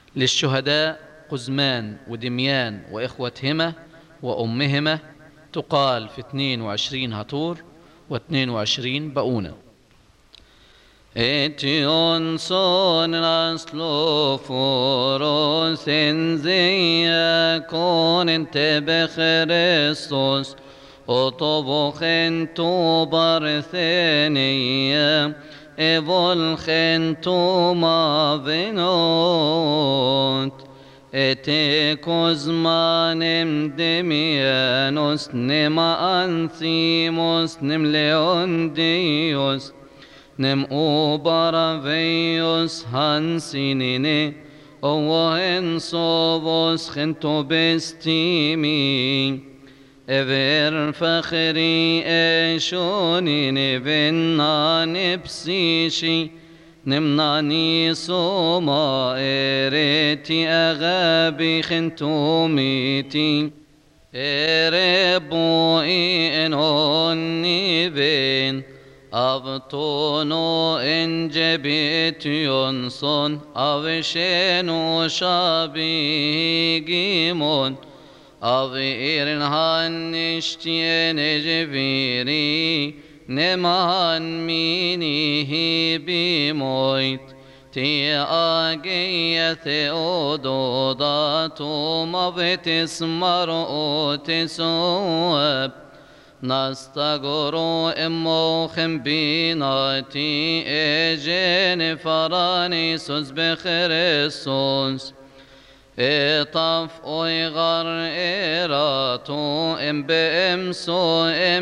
للشهداء قزمان ودميان وإخوتهما وأمهما تقال في 22 هطور و22 بؤونة. Etiyon son aslo foros enzeia con entebe Christos otobochen to barthenia evolchen to mavenot ete kozmanem demianos nema anthimos nem leondios nem obaraveios hansinine oen sovos gento bestimi ever fakhri eshonine vennane psishi nemnani soma ereti agabi gentomiti ereboi enonni ven Avtono engebit son avsheno shabigimon avirin hannishtien ejviri neman minihi bimoit ti agiyate ododatum avetis marotisoab Nastagoro emochem binati ejene farani sus becheresos etaf oigar erato embeem so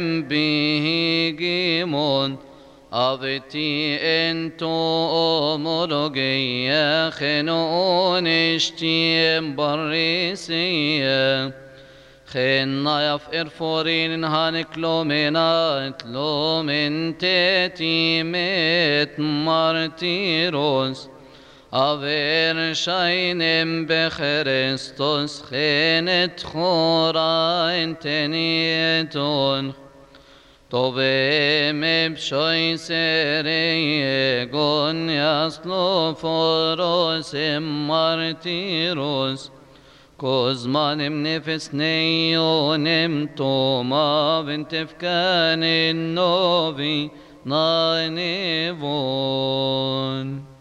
embihigimon aveti ento omologeia chenon ishtiem barisiya خنا يفقر فورين هانك لومنات لومن تتيمت مارتيروس أفير شاينم بخريستوس خينت خورا انتنيتون طبيم بشوي سريقون يصلو فوروس مارتيروس Kozmanim nefes neionem toma ventefkanin novi na nevon.